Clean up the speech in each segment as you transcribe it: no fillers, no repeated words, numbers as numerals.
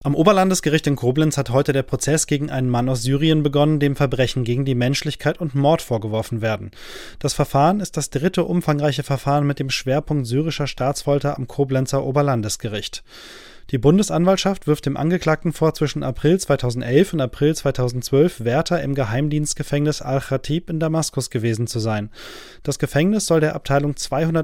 Am Oberlandesgericht in Koblenz hat heute der Prozess gegen einen Mann aus Syrien begonnen, dem Verbrechen gegen die Menschlichkeit und Mord vorgeworfen werden. Das Verfahren ist das dritte umfangreiche Verfahren mit dem Schwerpunkt syrischer Staatsfolter am Koblenzer Oberlandesgericht. Die Bundesanwaltschaft wirft dem Angeklagten vor, zwischen April 2011 und April 2012 Wärter im Geheimdienstgefängnis Al-Khatib in Damaskus gewesen zu sein. Das Gefängnis soll der Abteilung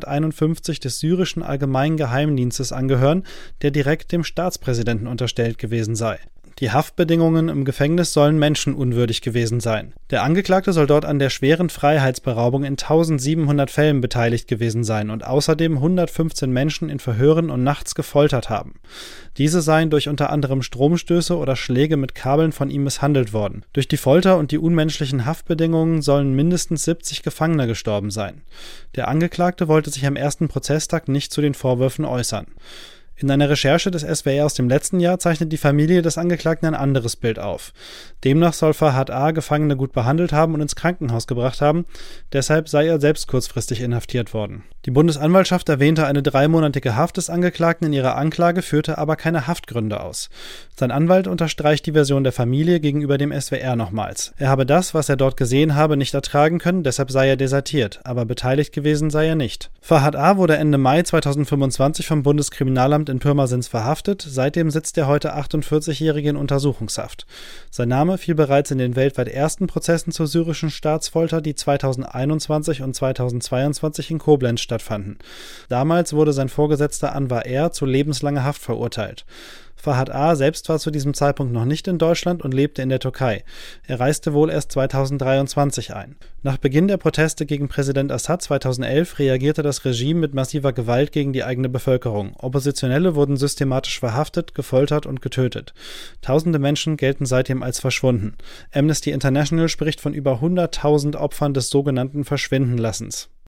251 des syrischen Allgemeinen Geheimdienstes angehören, der direkt dem Staatspräsidenten unterstellt gewesen sei. Die Haftbedingungen im Gefängnis sollen menschenunwürdig gewesen sein. Der Angeklagte soll dort an der schweren Freiheitsberaubung in 1700 Fällen beteiligt gewesen sein und außerdem 115 Menschen in Verhören und nachts gefoltert haben. Diese seien durch unter anderem Stromstöße oder Schläge mit Kabeln von ihm misshandelt worden. Durch die Folter und die unmenschlichen Haftbedingungen sollen mindestens 70 Gefangene gestorben sein. Der Angeklagte wollte sich am ersten Prozesstag nicht zu den Vorwürfen äußern. In einer Recherche des SWR aus dem letzten Jahr zeichnet die Familie des Angeklagten ein anderes Bild auf. Demnach soll Fahad A. Gefangene gut behandelt haben und ins Krankenhaus gebracht haben, deshalb sei er selbst kurzfristig inhaftiert worden. Die Bundesanwaltschaft erwähnte eine 3-monatige Haft des Angeklagten in ihrer Anklage, führte aber keine Haftgründe aus. Sein Anwalt unterstreicht die Version der Familie gegenüber dem SWR nochmals. Er habe das, was er dort gesehen habe, nicht ertragen können, deshalb sei er desertiert, aber beteiligt gewesen sei er nicht. Fahad A. wurde Ende Mai 2025 vom Bundeskriminalamt in Pirmasens verhaftet, seitdem sitzt der heute 48-Jährige in Untersuchungshaft. Sein Name fiel bereits in den weltweit ersten Prozessen zur syrischen Staatsfolter, die 2021 und 2022 in Koblenz stattfanden. Damals wurde sein Vorgesetzter Anwar R. zu lebenslanger Haft verurteilt. Fahad A. selbst war zu diesem Zeitpunkt noch nicht in Deutschland und lebte in der Türkei. Er reiste wohl erst 2023 ein. Nach Beginn der Proteste gegen Präsident Assad 2011 reagierte das Regime mit massiver Gewalt gegen die eigene Bevölkerung. Oppositionelle wurden systematisch verhaftet, gefoltert und getötet. Tausende Menschen gelten seitdem als verschwunden. Amnesty International spricht von über 100.000 Opfern des sogenannten Verschwindenlassens.